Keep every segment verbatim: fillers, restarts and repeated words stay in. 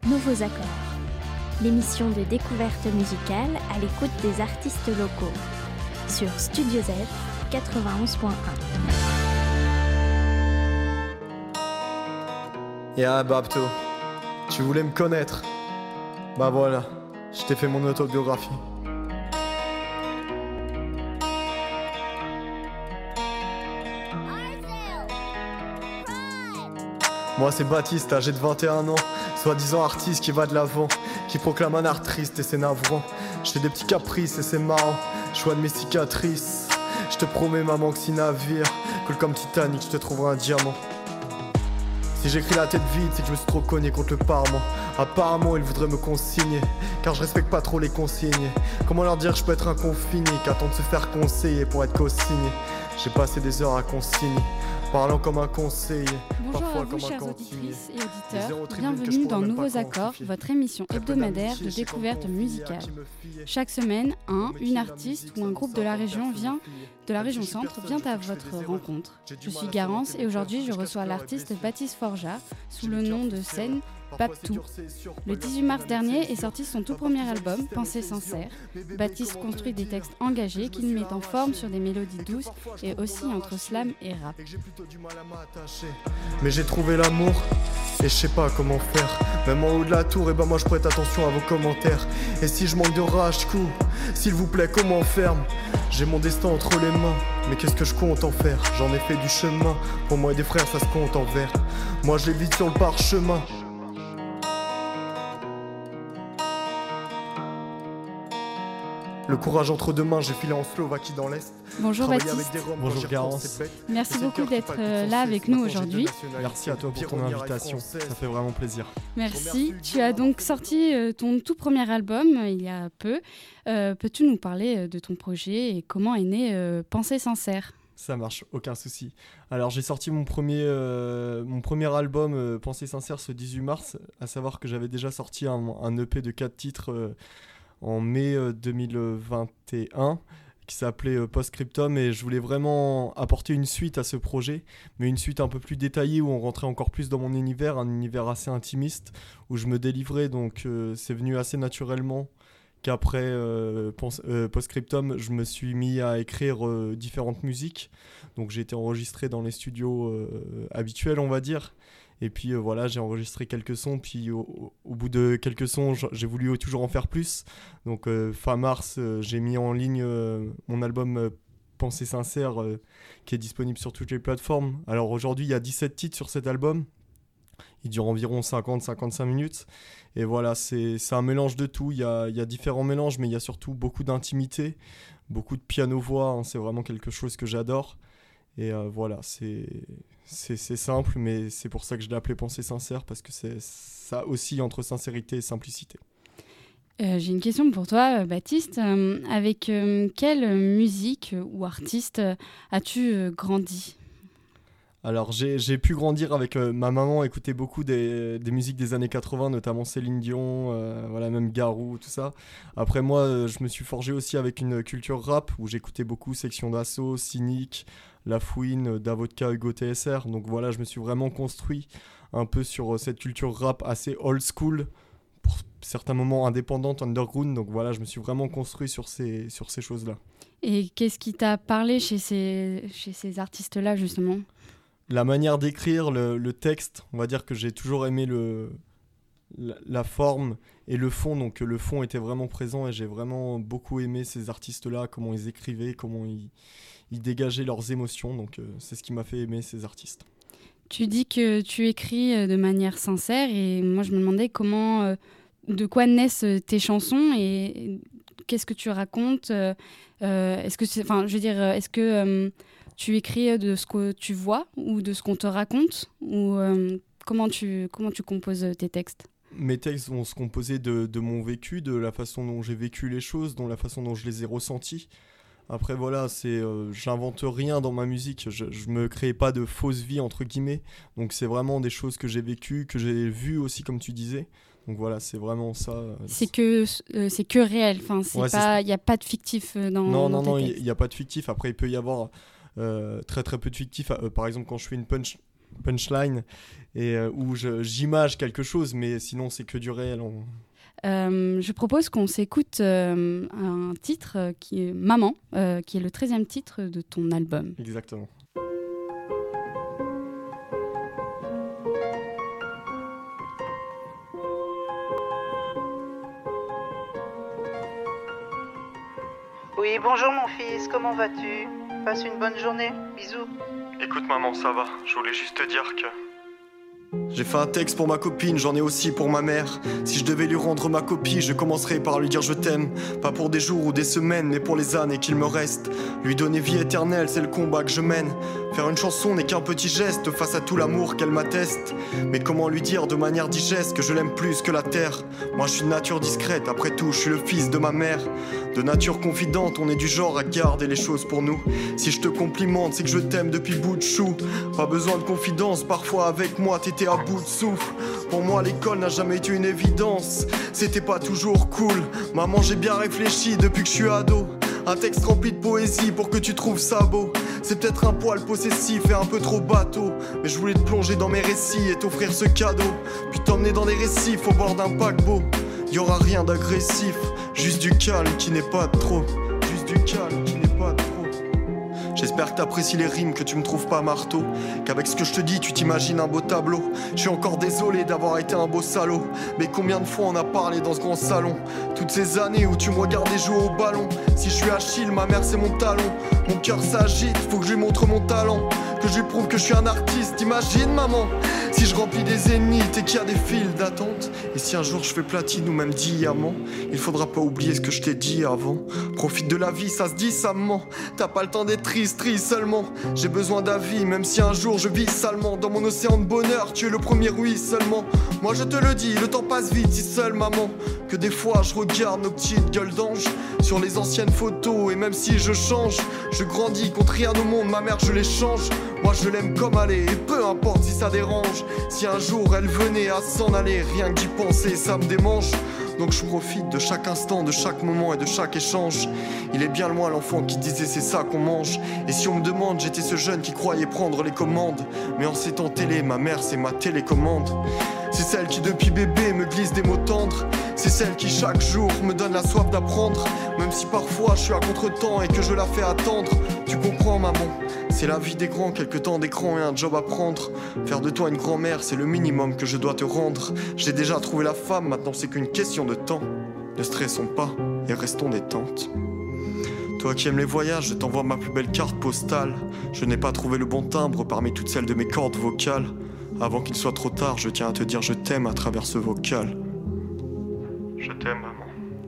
Nouveaux accords, l'émission de découverte musicale à l'écoute des artistes locaux sur Studio Z quatre-vingt-onze point un. Ya Babto, tu voulais me connaître? Bah voilà, je t'ai fait mon autobiographie. Moi c'est Baptiste, âgé de vingt et un ans, soi-disant artiste qui va de l'avant, qui proclame un art triste et c'est navrant. Je fais des petits caprices et c'est marrant, choix de mes cicatrices. Je te promets maman que si navire coule comme Titanic, je te trouverai un diamant. Si j'écris la tête vide, c'est que je me suis trop cogné contre le parement. Apparemment ils voudraient me consigner, car je respecte pas trop les consignes. Comment leur dire que je peux être un confiné, qu'attend de se faire conseiller pour être co-signé. J'ai passé des heures à consigner, parlant comme un conseiller. Bonjour parfois à vous, comme un chers cantinier. auditrices et auditeurs. Zéro tribune que je Bienvenue pourrais dans même pas Nouveaux Accords, quantifier. votre émission Très peu hebdomadaire d'amitié, de je sais découverte comme confié à musicale. qui me fiait. Chaque semaine, un, Mais qui une lundi artiste dit ou un que groupe ça de la va région faire vient philosophie. de la Même région si je suis centre personne, vient faut à que je fais votre des erreurs. rencontre. J'ai du Je mal suis à Garance surmonter et mes aujourd'hui peurs, je je reçois cache l'artiste peur et Baptiste Forja sous J'ai le du nom cœur de qui scène Parfois, c'est Paptou. dur, c'est sûr. Le Pas dix-huit leur mars dire, dernier c'est est sûr. sorti son tout Pas premier parce que album, j'existais, Pensée mais c'est sûr. sincère. Mais bébé, Baptiste comment te construit des dire textes que engagés je me qu'il suis met en forme arraché sur des mélodies et que douces parfois, je et trouve aussi qu'on a entre arraché slam et rap. et que j'ai plutôt du mal à m'attacher. Mais j'ai trouvé l'amour et je sais pas comment faire. Même en haut de la tour, et ben moi je prête attention à vos commentaires. Et si je manque de rage, coup, s'il vous plaît, comment on ferme? J'ai mon destin entre les mains, mais qu'est-ce que je compte en faire? J'en ai fait du chemin, pour moi et des frères ça se compte en verre. Moi je l'évite sur le parchemin. Le courage entre deux mains, j'ai filé en Slovaquie dans l'Est. Bonjour Travailler Baptiste, avec des Roms, Bonjour quand j'y repense, Garance. c'est bête. merci Mais c'est le beaucoup cœur qui d'être palpite euh, sans là cesse. avec nous Maintenant, j'ai deux aujourd'hui. nationalités. Merci à toi pour ton Pionnière et invitation, française. ça fait vraiment plaisir. Merci. Tu as donc sorti euh, ton tout premier album euh, il y a peu. Euh, peux-tu nous parler euh, de ton projet et comment est né euh, Pensée sincère? Ça marche, aucun souci. Alors j'ai sorti mon premier, euh, mon premier album euh, Pensée sincère ce dix-huit mars, à savoir que j'avais déjà sorti un, un E P de quatre titres euh, en mai euh, deux mille vingt et un qui s'appelait euh, Postscriptum et je voulais vraiment apporter une suite à ce projet, mais une suite un peu plus détaillée où on rentrait encore plus dans mon univers, un univers assez intimiste où je me délivrais, donc euh, c'est venu assez naturellement qu'après euh, Pons- euh, Postscriptum, je me suis mis à écrire euh, différentes musiques. Donc j'ai été enregistré dans les studios euh, habituels, on va dire. Et puis euh, voilà, j'ai enregistré quelques sons. Puis au, au bout de quelques sons, j- j'ai voulu toujours en faire plus. Donc euh, fin mars, euh, j'ai mis en ligne euh, mon album euh, Pensée sincère, euh, qui est disponible sur toutes les plateformes. Alors aujourd'hui, il y a dix-sept titres sur cet album. Il dure environ cinquante à cinquante-cinq minutes. Et voilà, c'est, c'est un mélange de tout. Il y a, il y a différents mélanges, mais il y a surtout beaucoup d'intimité, beaucoup de piano-voix. Hein. C'est vraiment quelque chose que j'adore. Et euh, voilà, c'est, c'est, c'est simple, mais c'est pour ça que je l'ai appelé Pensée sincère, parce que c'est, ça oscille entre sincérité et simplicité. Euh, j'ai une question pour toi, euh, Baptiste. Euh, avec euh, quelle musique euh, ou artiste euh, as-tu euh, grandi? Alors j'ai, j'ai pu grandir avec euh, ma maman, écouter beaucoup des, des musiques des années quatre-vingts, notamment Céline Dion, euh, voilà, même Garou, tout ça. Après moi, euh, je me suis forgé aussi avec une culture rap, où j'écoutais beaucoup Section d'Assaut, Cynic, La Fouine, euh, Davodka, Hugo T S R. Donc voilà, je me suis vraiment construit un peu sur euh, cette culture rap assez old school, pour certains moments indépendante, underground. Donc voilà, je me suis vraiment construit sur ces, sur ces choses-là. Et qu'est-ce qui t'a parlé chez ces, chez ces artistes-là, justement? La manière d'écrire, le, le texte, on va dire que j'ai toujours aimé le, la, la forme et le fond. Donc le fond était vraiment présent et j'ai vraiment beaucoup aimé ces artistes-là, comment ils écrivaient, comment ils, ils dégageaient leurs émotions. Donc euh, c'est ce qui m'a fait aimer ces artistes. Tu dis que tu écris euh, de manière sincère et moi je me demandais comment, euh, de quoi naissent euh, tes chansons et et qu'est-ce que tu racontes euh, euh, est-ce que c'est, enfin, je veux dire, euh, est-ce que euh, tu écris de ce que tu vois ou de ce qu'on te raconte ou euh, comment tu comment tu composes tes textes? Mes textes vont se composer de, de mon vécu, de la façon dont j'ai vécu les choses, de la façon dont je les ai ressentis. Après voilà, c'est, euh, j'invente rien dans ma musique, je, je me crée pas de fausse vie entre guillemets. Donc c'est vraiment des choses que j'ai vécues, que j'ai vues aussi comme tu disais. Donc voilà, c'est vraiment ça. euh, C'est que euh, c'est que réel, enfin c'est Ouais, c'est pas, il y a pas de fictif euh, dans Non, dans non, tes non, il textes. n'y a pas de fictif. Après, il peut y avoir euh, très très peu de fictif. Euh, par exemple, quand je fais une punch, punchline et euh, où je, j'image quelque chose, mais sinon c'est que du réel. On... Euh, je propose qu'on s'écoute euh, un titre euh, qui est Maman, euh, qui est le treizième titre de ton album. Exactement. Oui, bonjour mon fils, comment vas-tu? Passe une bonne journée, bisous. Écoute maman, ça va, je voulais juste te dire que... J'ai fait un texte pour ma copine, j'en ai aussi pour ma mère. Si je devais lui rendre ma copie, je commencerais par lui dire je t'aime. Pas pour des jours ou des semaines, mais pour les années qu'il me reste. Lui donner vie éternelle, c'est le combat que je mène. Faire une chanson n'est qu'un petit geste face à tout l'amour qu'elle m'atteste. Mais comment lui dire de manière digeste que je l'aime plus que la terre? Moi je suis de nature discrète, après tout je suis le fils de ma mère. De nature confidente, on est du genre à garder les choses pour nous. Si je te complimente, c'est que je t'aime depuis bout de chou. Pas besoin de confidence, parfois avec moi t'étais à bout de souffle. Pour moi l'école n'a jamais été une évidence. C'était pas toujours cool. Maman j'ai bien réfléchi depuis que je suis ado. Un texte rempli de poésie pour que tu trouves ça beau. C'est peut-être un poil possessif et un peu trop bateau, mais je voulais te plonger dans mes récits et t'offrir ce cadeau. Puis t'emmener dans des récifs au bord d'un paquebot. Y'aura rien d'agressif, juste du calme qui n'est pas de trop. Juste du calme qui n'est pas de trop. J'espère que t'apprécies les rimes, que tu me trouves pas marteau. Qu'avec ce que je te dis, tu t'imagines un beau tableau. Je suis encore désolé d'avoir été un beau salaud. Mais combien de fois on a parlé dans ce grand salon? Toutes ces années où tu me regardais jouer au ballon. Si je suis Achille, ma mère c'est mon talon. Mon cœur s'agite, faut que je lui montre mon talent. Que je lui prouve que je suis un artiste, imagine maman. Si je remplis des zéniths et qu'il y a des files d'attente. Et si un jour je fais platine ou même diamant, il faudra pas oublier ce que je t'ai dit avant. Profite de la vie, ça se dit, ça me ment. T'as pas le temps d'être triste, triste seulement. J'ai besoin d'avis, même si un jour je vis salement. Dans mon océan de bonheur, tu es le premier ruissellement. Moi je te le dis, le temps passe vite, si seule maman. Que des fois je regarde nos petites gueules d'ange sur les anciennes photos. Et même si je change, je grandis contre rien au monde. Ma mère je l'échange. Moi je l'aime comme elle est, et peu importe si ça dérange. Si un jour elle venait à s'en aller, rien que d'y penser ça me démange. Donc je profite de chaque instant, de chaque moment et de chaque échange. Il est bien loin l'enfant qui disait c'est ça qu'on mange. Et si on me demande, j'étais ce jeune qui croyait prendre les commandes. Mais en ces temps télé, ma mère c'est ma télécommande. C'est celle qui depuis bébé me glisse des mots tendres. C'est celle qui chaque jour me donne la soif d'apprendre. Même si parfois je suis à contre-temps et que je la fais attendre. Tu comprends maman, c'est la vie des grands, quelques temps d'écran et un job à prendre. Faire de toi une grand-mère, c'est le minimum que je dois te rendre. J'ai déjà trouvé la femme, maintenant c'est qu'une question de temps. Ne stressons pas et restons détentes. Toi qui aimes les voyages, je t'envoie ma plus belle carte postale. Je n'ai pas trouvé le bon timbre parmi toutes celles de mes cordes vocales. Avant qu'il soit trop tard, je tiens à te dire je t'aime à travers ce vocal. Je t'aime maman.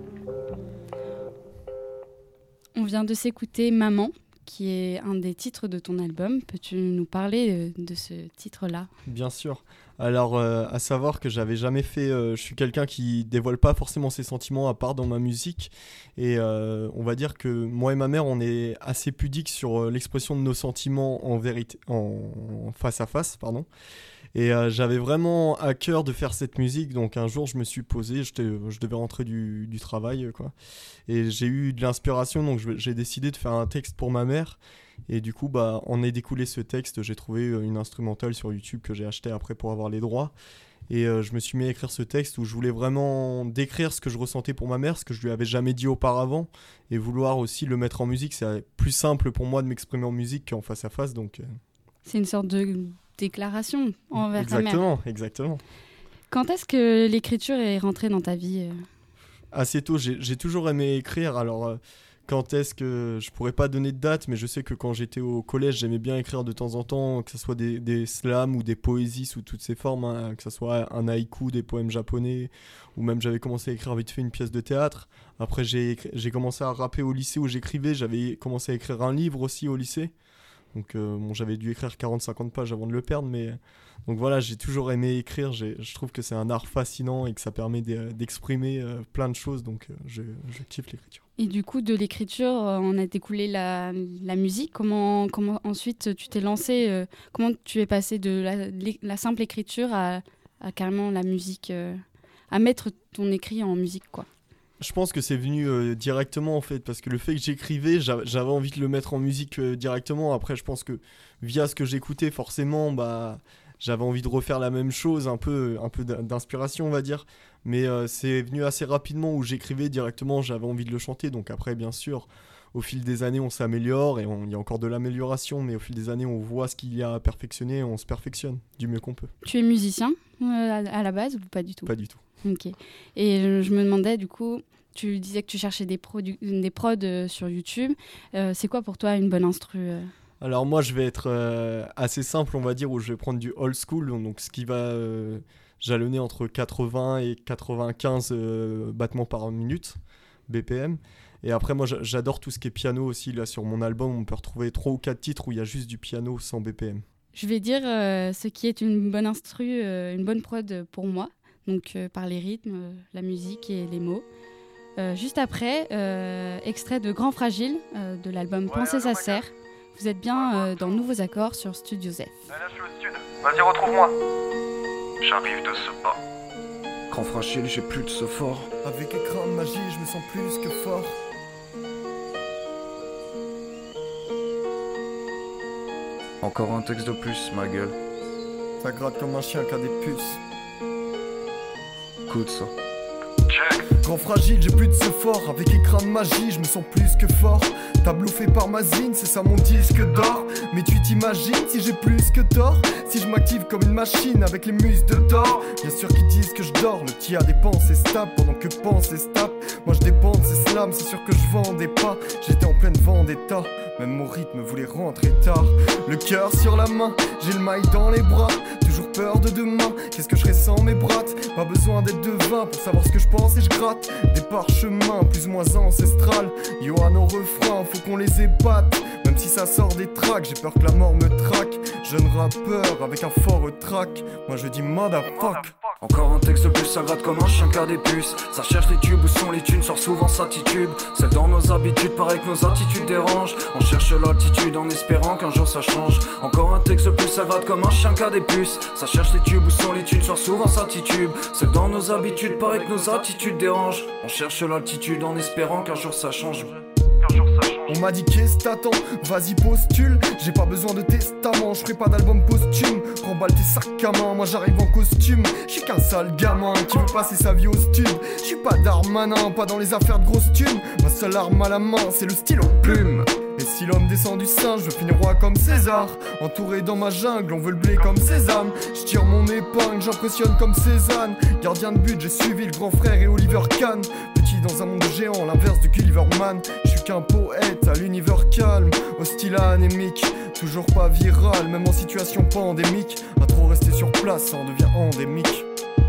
On vient de s'écouter Maman, qui est un des titres de ton album. Peux-tu nous parler de, de ce titre-là? Bien sûr. Alors, euh, à savoir que j'avais jamais fait... Euh, je suis quelqu'un qui dévoile pas forcément ses sentiments à part dans ma musique. Et euh, on va dire que moi et ma mère, on est assez pudiques sur euh, l'expression de nos sentiments en vérité, en, en face à face, pardon. Et euh, j'avais vraiment à cœur de faire cette musique. Donc un jour, je me suis posé, je, je devais rentrer du, du travail, quoi. Et j'ai eu de l'inspiration, donc je, j'ai décidé de faire un texte pour ma mère. Et du coup, bah, en est découlé ce texte. J'ai trouvé une instrumentale sur YouTube que j'ai achetée après pour avoir les droits. Et euh, je me suis mis à écrire ce texte où je voulais vraiment décrire ce que je ressentais pour ma mère, ce que je lui avais jamais dit auparavant. Et vouloir aussi le mettre en musique. C'est plus simple pour moi de m'exprimer en musique qu'en face à face. Donc, euh... c'est une sorte de déclaration envers ta mère. Exactement, exactement. Quand est-ce que l'écriture est rentrée dans ta vie? Assez tôt, j'ai, j'ai toujours aimé écrire. Alors, euh, quand est-ce que... Je pourrais pas donner de date, mais je sais que quand j'étais au collège, j'aimais bien écrire de temps en temps, que ce soit des, des slams ou des poésies sous toutes ces formes, hein, que ce soit un haïku, des poèmes japonais, ou même j'avais commencé à écrire vite fait une pièce de théâtre. Après, j'ai, j'ai commencé à rapper au lycée où j'écrivais. J'avais commencé à écrire un livre aussi au lycée. Donc euh, bon, j'avais dû écrire quarante à cinquante pages avant de le perdre, mais donc voilà, j'ai toujours aimé écrire. J'ai, je trouve que c'est un art fascinant et que ça permet de, d'exprimer euh, plein de choses, donc euh, je, je kiffe l'écriture. Et du coup, de l'écriture, euh, on a découlé la, la musique. Comment, comment ensuite tu t'es lancé euh, comment tu es passé de la, la simple écriture à, à carrément la musique, euh, à mettre ton écrit en musique, quoi? Je pense que c'est venu euh, directement en fait, parce que le fait que j'écrivais, j'a- j'avais envie de le mettre en musique euh, directement. Après, je pense que via ce que j'écoutais, forcément, bah, j'avais envie de refaire la même chose, un peu, un peu d'in- d'inspiration, on va dire. Mais euh, c'est venu assez rapidement où j'écrivais directement, j'avais envie de le chanter. Donc après, bien sûr, au fil des années, on s'améliore et on- il y a encore de l'amélioration, mais au fil des années, on voit ce qu'il y a à perfectionner et on se perfectionne du mieux qu'on peut. Tu es musicien euh, à, à la base ou pas du tout? Pas du tout. Ok. Et je, je me demandais, du coup, tu disais que tu cherchais des, produ- des prods euh, sur YouTube. Euh, c'est quoi pour toi une bonne instru euh Alors moi je vais être euh, assez simple on va dire, où je vais prendre du old school, donc ce qui va euh, jalonner entre quatre-vingts et quatre-vingt-quinze euh, battements par minute, B P M. Et après moi j'a- j'adore tout ce qui est piano aussi. Là sur mon album on peut retrouver trois ou quatre titres où il y a juste du piano sans B P M. Je vais dire euh, ce qui est une bonne instru, euh, une bonne prod pour moi. Donc euh, par les rythmes, euh, la musique et les mots. Euh, juste après, euh, extrait de Grand Fragile euh, de l'album Penser ça sert. Vous êtes bien euh, dans Nouveaux Accords sur Studio Z. Vas-y, retrouve-moi. J'arrive de ce pas. Grand fragile, j'ai plus de ce fort. Avec écran de magie, je me sens plus que fort. Encore un texte de plus, ma gueule. Ça gratte comme un chien qui a des puces. Écoute ça. Grand fragile, j'ai plus de ce fort. Avec écran de magie, je me sens plus que fort. Tableau fait par Mazine, c'est ça mon disque d'or. Mais tu t'imagines si j'ai plus que tort? Si je m'active comme une machine avec les muses de d'or. Bien sûr qu'ils disent que je dors, le petit a des pensées stables pendant que pensées se tapent. Moi je dépends de ces slams, c'est sûr que je vendais pas. J'étais en pleine vendetta, même mon rythme voulait rentrer tard. Le cœur sur la main, j'ai le mail dans les bras. Toujours peur de demain, qu'est-ce que je serais sans mes brattes? Pas besoin d'être devin pour savoir ce que je pense et je gratte. Des parchemins plus ou moins ancestrales. Johan au refrain, faut qu'on les épate. Même si ça sort des tracks, j'ai peur que la mort me traque. Jeune rappeur avec un fort track, moi je dis motherfuck. Encore un texte de plus, ça gratte comme un chien qui a des puces. Ça cherche les tubes, où sont les thunes, sort souvent sa titube. C'est dans nos habitudes, pareil que nos attitudes dérangent. On cherche l'altitude en espérant qu'un jour ça change. Encore un texte de plus, ça gratte comme un chien qui a des puces. Ça cherche les tubes, où sont les thunes, sort souvent sa titube. C'est dans nos habitudes, pareil que nos attitudes dérangent. On cherche l'altitude en espérant qu'un jour ça change. On m'a dit qu'est-ce t'attends, vas-y postule. J'ai pas besoin de testament, je ferai pas d'album posthume. Remballe tes sacs à main, moi j'arrive en costume. J'suis qu'un sale gamin qui veut passer sa vie au stud. J'suis pas Darmanin, pas dans les affaires de grosses thunes. Ma seule arme à la main, c'est le stylo plume. Et si l'homme descend du singe, je finis roi comme César. Entouré dans ma jungle, on veut le blé comme Sésame. Je tire mon épingle, j'impressionne comme Cézanne. Gardien de but, j'ai suivi le grand frère et Oliver Kahn. Petit dans un monde géant, l'inverse du Gulliver Man. Je suis qu'un poète à l'univers calme, hostile à anémique. Toujours pas viral, même en situation pandémique. À trop rester sur place, ça en devient endémique.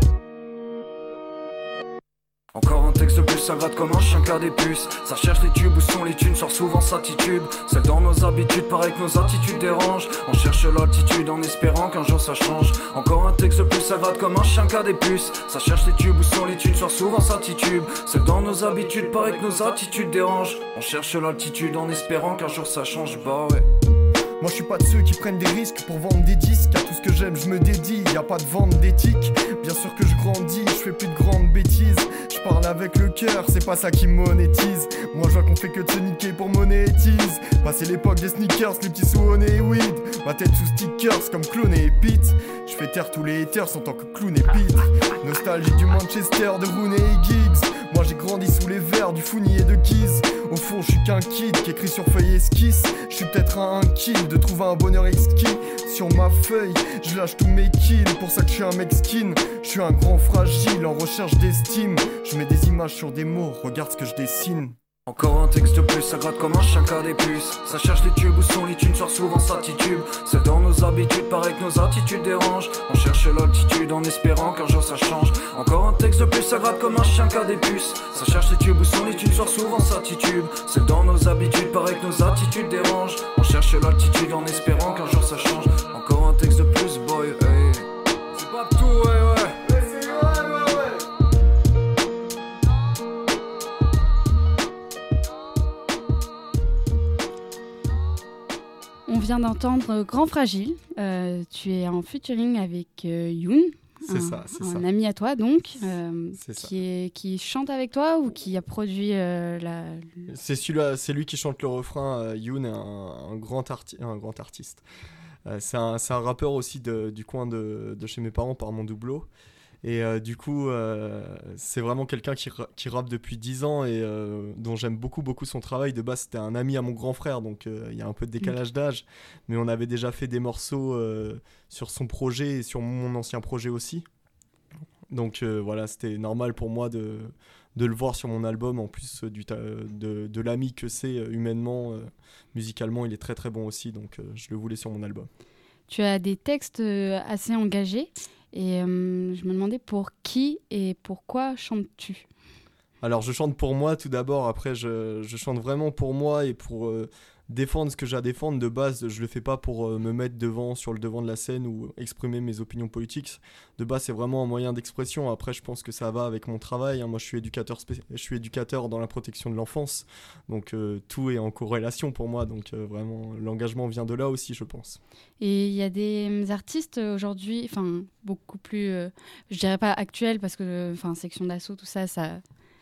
Encore un texte de plus, ça gratte comme un chien qui a des puces. Ça cherche les tubes, où sont les thunes, sort souvent sa titube. C'est dans nos habitudes, pareil que nos attitudes dérangent. On cherche l'altitude en espérant qu'un jour ça change. Encore un texte de plus, ça gratte comme un chien qui a des puces. Ça cherche les tubes, où sont les thunes, sort souvent sa titube. C'est dans nos habitudes, pareil que nos attitudes dérangent. On cherche l'altitude en espérant qu'un jour ça change, bah ouais. Moi je suis pas de ceux qui prennent des risques pour vendre des disques. À tout ce que j'aime je me dédie, y a pas de vente d'éthique. Bien sûr que je grandis, je fais plus de grandes bêtises. Je parle avec le cœur, c'est pas ça qui monétise. Moi je vois qu'on fait que de se niquer pour monétise. Passé l'époque des sneakers, les petits sous et weed. Ma tête sous stickers comme Clown et Pete. Je fais taire tous les haters en tant que Clown et Pete. Nostalgie du Manchester, de Rooney et Giggs. Moi j'ai grandi sous les verres du Fournier et de Keys. Au fond je suis qu'un kid qui écrit sur feuille esquisse. Je suis peut-être un kill de trouver un bonheur exquis. Sur ma feuille, je lâche tous mes kills. Pour ça que je suis un mec skin. Je suis un grand fragile en recherche d'estime. Je mets des images sur des mots, regarde ce que je dessine. Encore un texte de plus, ça gratte comme un chien qui a des puces. Ça cherche les tubes, où sont les thunes, sort souvent sa titube. C'est dans nos habitudes, pareil que nos attitudes dérangent. On cherche l'altitude en espérant qu'un jour ça change. Encore un texte de plus, ça gratte comme un chien qui a des puces. Ça cherche les tubes, où sont les thunes, sort souvent sa titube. C'est dans nos habitudes, pareil que nos attitudes dérangent. On cherche l'altitude en espérant qu'un jour ça change. Encore un texte de plus, boy, hey. C'est pas tout, ouais, ouais. On vient d'entendre Grand Fragile. Euh, tu es en featuring avec euh, Youn. C'est un, ça, c'est un ça. ami à toi donc, euh, C'est ça. qui, est, qui chante avec toi ou qui a produit euh, la... C'est, celui-là, c'est lui qui chante le refrain. euh, Youn est un, un, grand arti- un grand artiste. Euh, c'est, un, c'est un rappeur aussi de, du coin de, de chez mes parents, par mon doubleau. Et euh, du coup, euh, c'est vraiment quelqu'un qui, ra- qui rappe depuis dix ans et euh, dont j'aime beaucoup, beaucoup son travail. De base, c'était un ami à mon grand frère, donc il euh, y a un peu de décalage d'âge. Mais on avait déjà fait des morceaux euh, sur son projet et sur mon ancien projet aussi. Donc euh, voilà, c'était normal pour moi de, de le voir sur mon album. En plus euh, du ta- de, de l'ami que c'est euh, humainement, euh, musicalement, il est très très bon aussi. Donc euh, je le voulais sur mon album. Tu as des textes euh, assez engagés et euh, je me demandais pour qui et pourquoi chantes-tu ? Alors je chante pour moi tout d'abord, après je, je chante vraiment pour moi et pour euh, défendre ce que j'ai à défendre. De base, je le fais pas pour euh, me mettre devant, sur le devant de la scène ou exprimer mes opinions politiques. De base, c'est vraiment un moyen d'expression. Après, je pense que ça va avec mon travail, hein. Moi, je suis éducateur, spé- je suis éducateur dans la protection de l'enfance, donc euh, tout est en corrélation pour moi. Donc euh, vraiment, l'engagement vient de là aussi, je pense. Et il y a des artistes aujourd'hui, enfin beaucoup plus, euh, je dirais pas actuels parce que, enfin Section d'Assaut, tout ça, ça,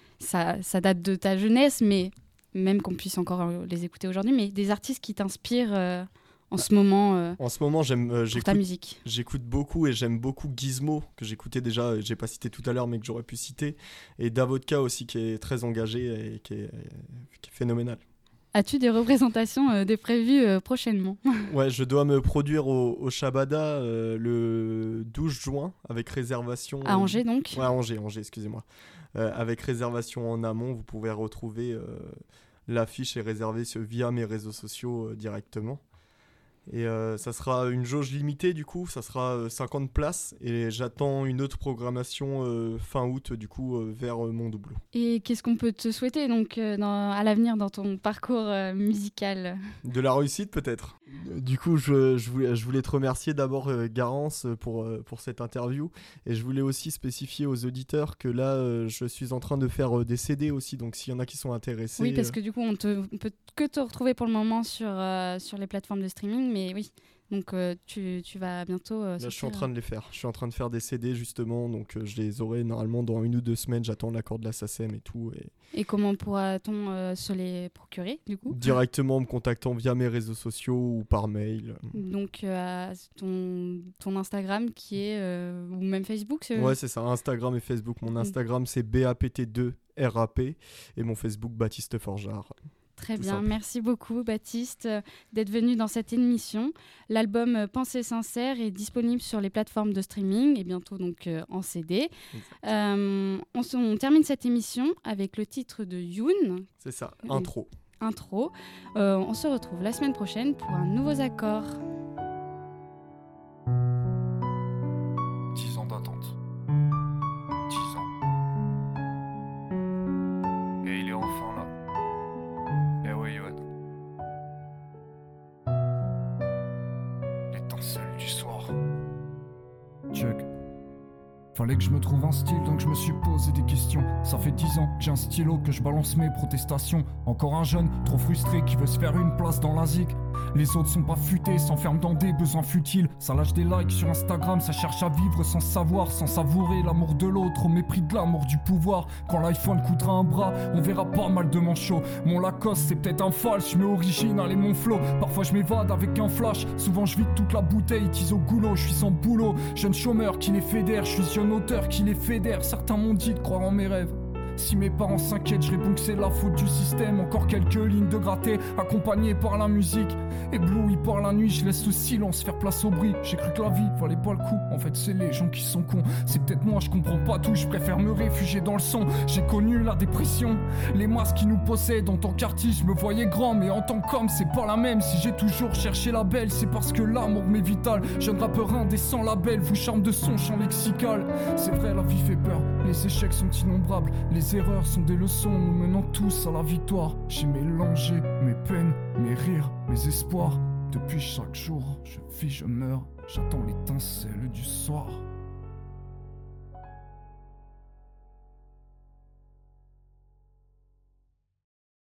ça, ça date de ta jeunesse, mais même qu'on puisse encore les écouter aujourd'hui, mais des artistes qui t'inspirent euh, en ce moment euh, En ce moment, j'aime, euh, pour j'écoute, ta musique. j'écoute beaucoup et j'aime beaucoup Gizmo, que j'écoutais déjà, euh, j'ai pas cité tout à l'heure, mais que j'aurais pu citer, et Davodka aussi, qui est très engagé et qui est, qui est phénoménal. As-tu des représentations euh, de prévues euh, prochainement ? Ouais, je dois me produire au, au Shabada euh, le douze juin avec réservation. À Angers donc ? Ouais, à Angers, Angers, excusez-moi. Euh, avec réservation en amont, vous pouvez retrouver euh, l'affiche est réservée sur- via mes réseaux sociaux euh, directement. Et euh, ça sera une jauge limitée du coup, ça sera euh, cinquante places et j'attends une autre programmation euh, fin août du coup euh, vers euh, mon doublon. Et qu'est-ce qu'on peut te souhaiter donc euh, dans, à l'avenir dans ton parcours euh, musical ? De la réussite peut-être. Du coup, je, je, voulais, je voulais te remercier d'abord euh, Garance pour, euh, pour cette interview et je voulais aussi spécifier aux auditeurs que là euh, je suis en train de faire euh, des C D aussi, donc s'il y en a qui sont intéressés. Oui, parce euh, que du coup, on ne peut que te retrouver pour le moment sur, euh, sur les plateformes de streaming, mais oui, donc euh, tu, tu vas bientôt euh, Là, je suis en sortir, train de les faire. Je suis en train de faire des C D justement, donc euh, je les aurai normalement dans une ou deux semaines. J'attends l'accord de la S A C E M et tout. Et... Et comment pourra-t-on euh, se les procurer du coup ? Directement en me contactant via mes réseaux sociaux ou par mail. Donc euh, à ton, ton Instagram qui est, euh, ou même Facebook c'est... Ouais, c'est ça, Instagram et Facebook. Mon Instagram c'est B A P T deux R A P et mon Facebook Baptiste Forgeard. Très Tout bien, simple. merci beaucoup Baptiste euh, d'être venu dans cette émission. L'album euh, Pensée sincère est disponible sur les plateformes de streaming et bientôt donc euh, en C D. Euh, on, se- on termine cette émission avec le titre de Youn, C'est ça, Oui. intro. intro. Euh, on se retrouve la semaine prochaine pour un nouveau accord. dix ans d'attente. dix ans. Et il est enfin là. Eh oui, Yoann. L'étincelle du soir. Check. Fallait que je me trouve un style, donc je me suis posé des questions. Ça fait dix ans que j'ai un stylo, que je balance mes protestations. Encore un jeune, trop frustré, qui veut se faire une place dans la zik. Les autres sont pas futés, s'enferment dans des besoins futiles. Ça lâche des likes sur Instagram, ça cherche à vivre sans savoir, sans savourer l'amour de l'autre, au mépris de l'amour du pouvoir. Quand l'iPhone coûtera un bras, on verra pas mal de manchots. Mon Lacoste c'est peut-être un falche, mais original et mon flow. Parfois je m'évade avec un flash, souvent je vide toute la bouteille, tease au goulot, je suis sans boulot. Jeune chômeur qui les fédère, je suis jeune auteur qui les fédère. Certains m'ont dit de croire en mes rêves. Si mes parents s'inquiètent, je réponds que c'est la faute du système. Encore quelques lignes de gratté, accompagnées par la musique. Ébloui par la nuit, je laisse le silence faire place au bruit. J'ai cru que la vie valait pas le coup, en fait c'est les gens qui sont cons. C'est peut-être moi, je comprends pas tout, je préfère me réfugier dans le son. J'ai connu la dépression, les masques qui nous possèdent. En tant qu'artiste, je me voyais grand, mais en tant qu'homme, c'est pas la même. Si j'ai toujours cherché la belle, c'est parce que l'amour m'est vital. Jeune rappeur indécent label, vous charme de son champ lexical. C'est vrai, la vie fait peur, les échecs sont innombrables. Les erreurs sont des leçons, nous menant tous à la victoire. J'ai mélangé mes peines, mes rires, mes espoirs. Depuis chaque jour, je vis, je meurs. J'attends l'étincelle du soir.